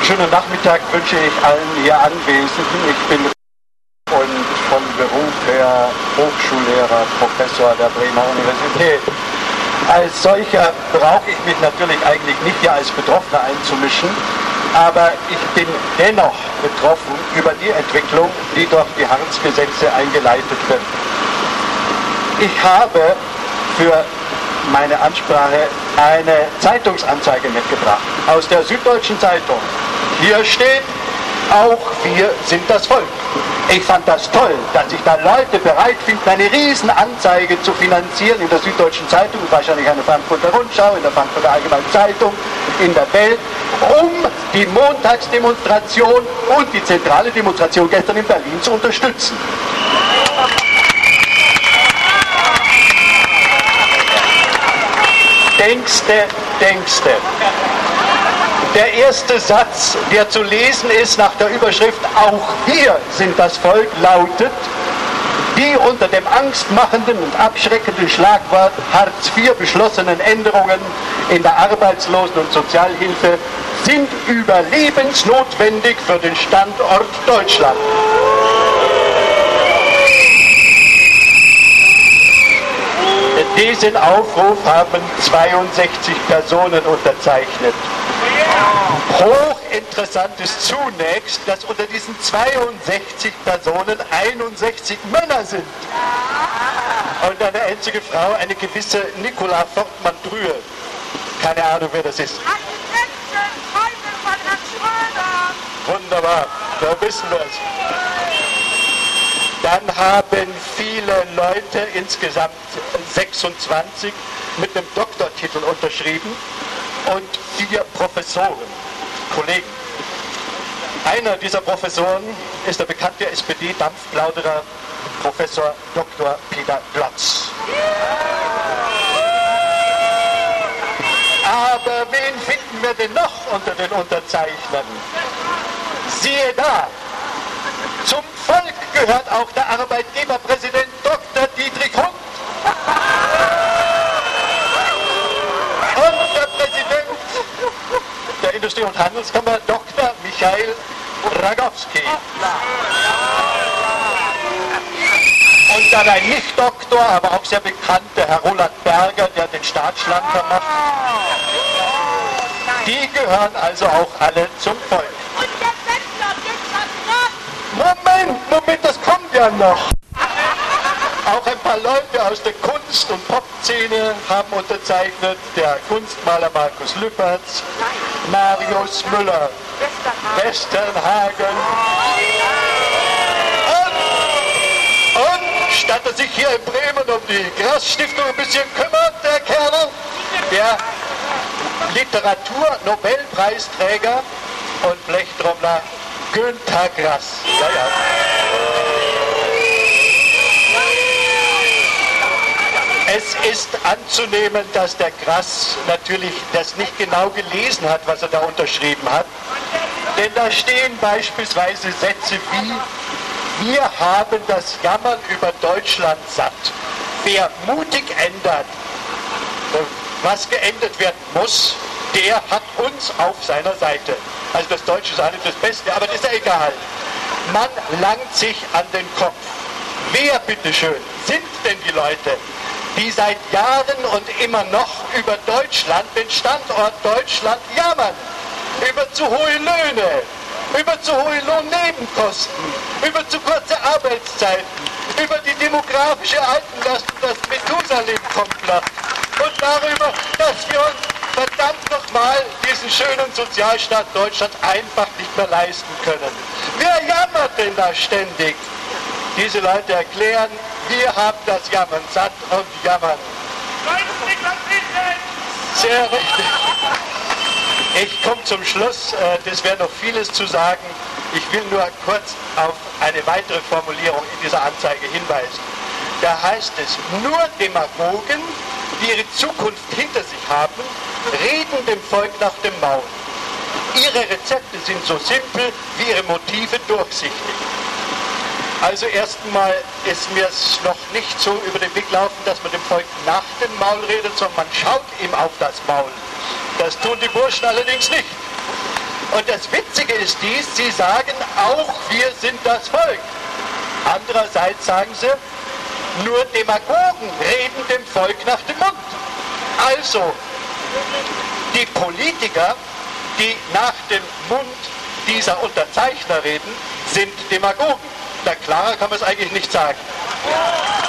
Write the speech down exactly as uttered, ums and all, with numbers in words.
Schönen Nachmittag wünsche ich allen hier Anwesenden. Ich bin und von Beruf her Hochschullehrer, Professor der Bremer Universität. Als solcher brauche ich mich natürlich eigentlich nicht hier als Betroffener einzumischen, aber ich bin dennoch betroffen über die Entwicklung, die durch die Hartz-Gesetze eingeleitet wird. Ich habe für meine Ansprache eine Zeitungsanzeige mitgebracht aus der Süddeutschen Zeitung. Hier steht: Auch wir sind das Volk. Ich fand das toll, dass sich da Leute bereit finden, eine Riesenanzeige zu finanzieren in der Süddeutschen Zeitung, wahrscheinlich eine Frankfurter Rundschau, in der Frankfurter Allgemeinen Zeitung, in der Welt, um die Montagsdemonstration und die zentrale Demonstration gestern in Berlin zu unterstützen. Denkste, denkste. Der erste Satz, der zu lesen ist nach der Überschrift "Auch wir sind das Volk", lautet: Die unter dem angstmachenden und abschreckenden Schlagwort Hartz vier beschlossenen Änderungen in der Arbeitslosen- und Sozialhilfe sind überlebensnotwendig für den Standort Deutschland. Diesen Aufruf haben zweiundsechzig Personen unterzeichnet. Hochinteressant ist zunächst, dass unter diesen zweiundsechzig Personen einundsechzig Männer sind. Und eine einzige Frau, eine gewisse Nicola Fortmann-Drühe. Keine Ahnung, wer das ist. Wunderbar, da wissen wir es. Dann haben viele Leute, insgesamt sechsundzwanzig, mit einem Doktortitel unterschrieben und vier Professoren, Kollegen. Einer dieser Professoren ist der bekannte S P D-Dampfplauderer Professor Doktor Peter Glotz. Aber wen finden wir denn noch unter den Unterzeichnern? Siehe da! Zum Volk gehört auch der Arbeitgeberpräsident Doktor Dietrich Hund. Und der Präsident der Industrie- und Handelskammer Doktor Michael Ragowski. Und dann ein Nicht-Doktor, aber auch sehr bekannter Herr Roland Berger, der den Staatsschlanker macht. Die gehören also auch alle zum Volk. Moment, Moment, das kommt ja noch. Auch ein paar Leute aus der Kunst- und Popszene haben unterzeichnet. Der Kunstmaler Markus Lüpertz, Marius Müller, Westernhagen. Und, und statt er sich hier in Bremen um die Grass-Stiftung ein bisschen kümmert, der Kerl, der Literatur-Nobelpreisträger und Blechtrommler Günter Grass. Ja, ja. Es ist anzunehmen, dass der Grass natürlich das nicht genau gelesen hat, was er da unterschrieben hat. Denn da stehen beispielsweise Sätze wie: Wir haben das Jammern über Deutschland satt. Wer mutig ändert, was geändert werden muss, der hat uns auf seiner Seite. Also das Deutsche ist auch nicht das Beste, aber das ist ja egal. Man langt sich an den Kopf. Wer, bitteschön, sind denn die Leute, die seit Jahren und immer noch über Deutschland, den Standort Deutschland, jammern? Über zu hohe Löhne, über zu hohe Lohnnebenkosten, über zu kurze Arbeitszeiten, über die demografische Altenlast und das Methusalem-Komplott und darüber, dass wir uns verdammt nochmal diesen schönen Sozialstaat Deutschland einfach nicht mehr leisten können. Wer jammert denn da ständig? Diese Leute erklären, wir haben das Jammern satt und jammern. Sehr richtig. Ich komme zum Schluss, das wäre noch vieles zu sagen. Ich will nur kurz auf eine weitere Formulierung in dieser Anzeige hinweisen. Da heißt es: Nur Demagogen, die ihre Zukunft hinter sich haben, reden dem Volk nach dem Maul. Ihre Rezepte sind so simpel wie ihre Motive durchsichtig. Also erst einmal ist mir es noch nicht so über den Weg laufen, dass man dem Volk nach dem Maul redet, sondern man schaut ihm auf das Maul. Das tun die Burschen allerdings nicht. Und das Witzige ist dies, sie sagen, auch wir sind das Volk. Andererseits sagen sie, nur Demagogen reden dem Volk nach dem Mund. Also, die Politiker, die nach dem Mund dieser Unterzeichner reden, sind Demagogen. Na, klarer kann man es eigentlich nicht sagen.